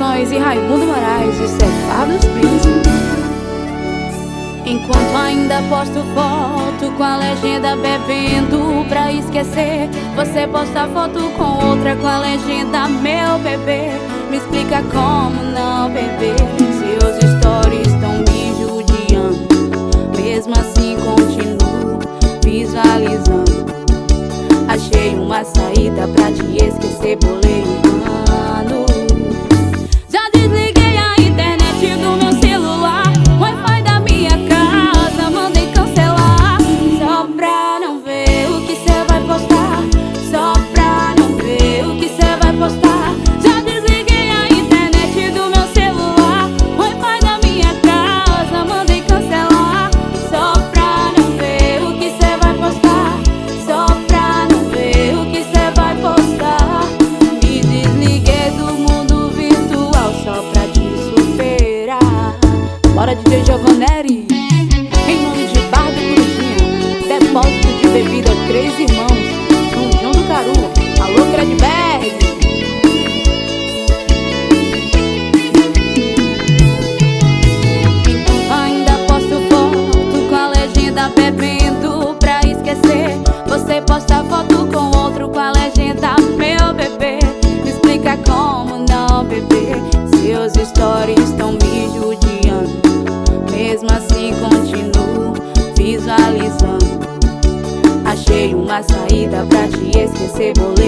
Produções e Raimundo Moraes, isso é Fábio Príncipe. Enquanto ainda posto foto com a legenda bebendo pra esquecer, você posta foto com outra com a legenda meu bebê. Me explica como não beber, seus stories estão me judiando. Mesmo assim continuo visualizando. Achei uma saída pra te esquecer, bolei um plano. Já desliguei a internet do meu celular, Wi-Fi da minha casa mandei cancelar. Só pra não ver o que cê vai postar, só pra não ver o que cê vai postar. Já desliguei a internet do meu celular, Wi-Fi da minha casa mandei cancelar. Só pra não ver o que cê vai postar, só pra não ver o que cê vai postar. Me desliguei do mundo virtual só pra te superar. Bora DJ Giovanelli, em nome de Bar do Corujinha, depósito de bebida Três Irmãos, São João do Caru. Alô, Credberg. Enquanto ainda posto foto com a legenda bebendo pra esquecer, você posta foto com outro com a legenda meu bebê. Me explica como não beber, seus stories estão me judiando. Mesmo assim continuo visualizando. Achei uma saída pra te esquecer, bolei